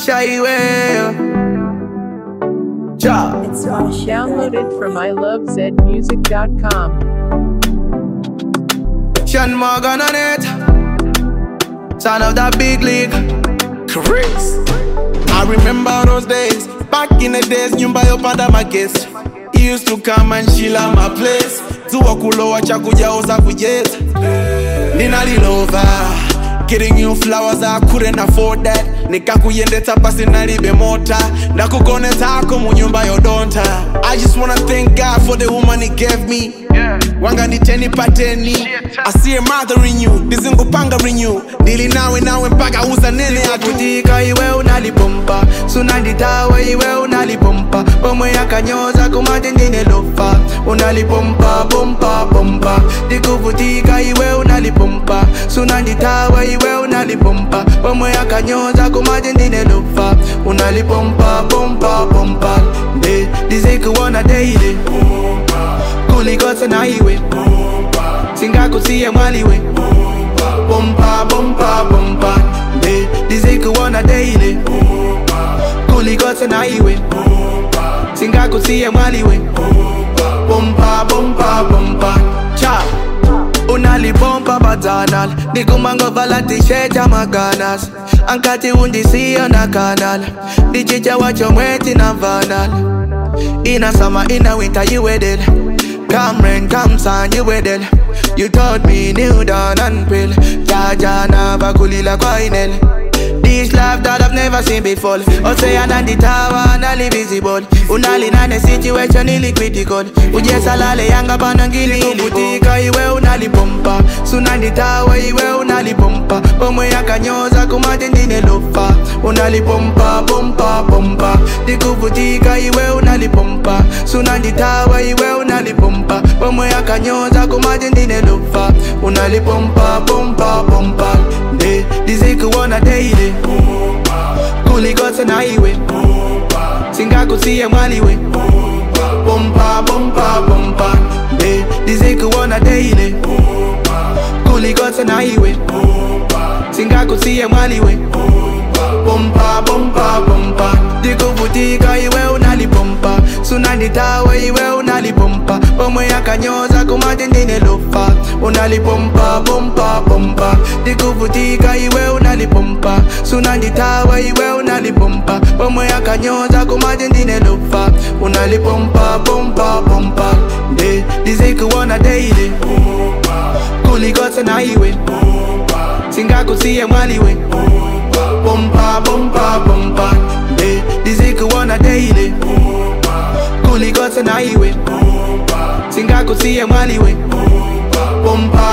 shy way. Ja. It's downloaded from ilovezmusic.com. Sean Morgan on it. Son of that big league. Chris. I remember those days. Back in the days, nyumba yopanda magesi. He used to come and chill at my place. Zuwa kulowa chakuja oza kujeza. Nina lilova. Getting you flowers, I couldn't afford that. Nikakuyendeta pasi nalibe mota. Nakugoneta ako munyumba yodonta. I just wanna thank God for the woman he gave me. Wanga niteni pateni. I see a mother in you, dizingu panga renew. Dili nawe mpaka uza nene akutika iwe unalipompa. Sunanditawa iwe unalipompa. Pomwe ya kanyoza kumate ndine lofa. Unalipompa, pompa, pompa. Dikuvutika iwe unalipompa. Sunanditawa iwe unalipompa. Pomwe ya kanyoza kumate ndine lofa. Unalipompa, pompa, pompa. Diziku wana daily. Kulikose na iwe singakusiye mwaliwe. Pompa, pompa, pompa. Diziku wana daily. Kulikose na iwe singakusiye mwaliwe. Pompa, pompa, pompa. Cha unalipompa batanal. Nikumango vala t-shirt ya maganas. Ankati undisiyo na kanal. Dichicha wacho mweti na vanal. Ina summer, ina winter, you with it. Come rain, come sun, you with it. You taught me new dawn and pill. Jaja na bakulila kwa inel. This life that I've never seen before. Ocean and the tower and all invisible. Unali na the situation ili critical. Ujesa lale yanga panangili kuputika iwe unalipompa. Sunandi tower iwe unalipompa. Pomwe ya kanyoza kumate ndine lofa. Unalipompa, pompa, pompa. Dikuputika iwe unalipompa. Sunandi tower iwe unalipompa. Pomwe ya kanyoza kumate ndine lofa. Unalipompa, pompa, pompa. Diziku wana daily. Kulikose na iwe singakusiye mwaliwe. Pompa, pompa, pompa. Diziku wana daily. Kulikose na iwe singakusiye mwaliwe. Pompa, pompa, pompa. Dikuvutika iwe unalipompa. Sunanditawa iwe unalipompa. Pomwe ya kanyoza kumate ndine lofa. Unalipompa, pompa, pompa. Dikuvutika iwe unalipompa. Sunanditawa iwe unalipompa. Pomwe ya kanyoza kumate ndine lofa. Unalipompa, pompa, pompa. Diziku wana daily. Kulikose na iwe singakusiye mwaliwe. Pompa, pompa, pompa. Diziku wana daily. Kulikose na iwe singakusiye mwaliwe. Pompa,